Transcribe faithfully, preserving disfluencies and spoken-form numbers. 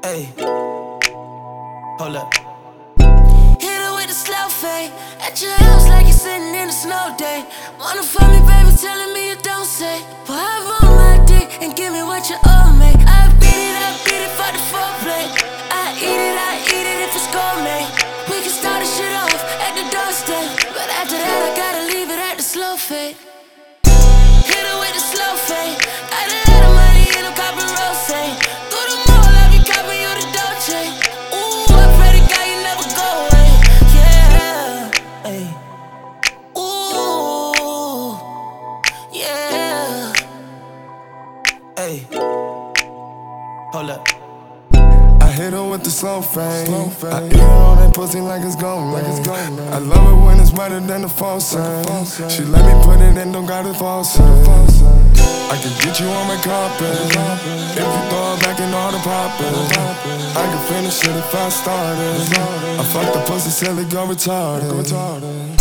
Hey, hold up. Hit her with a slow fade. At your house like you're sitting in a snow day. Wanna fuck me, baby, telling me you don't say. But I'm on my dick and give me what you owe me. I beat it, I beat it for the foreplay. I eat it, I eat it if it's gourmet. We can start this shit off at the doorstep, but after that I gotta leave it at the slow fade. Hit her with the slow fade. Got a lot of money in a copper rose. Go to mall, I be copping you the Dolce. Ooh, I pray to God you never go away. Yeah, Hey, ooh, yeah. hey, hold up. I hit her with the slow fade. I eat her on that pussy like it's gone, like it's gone. I love it when it's wetter than the phone sign. She let me put it in, don't got it false. I can get you on my carpet if you throw it back in all the poppers. I can finish it if I started. I fuck the pussy till it go retarded.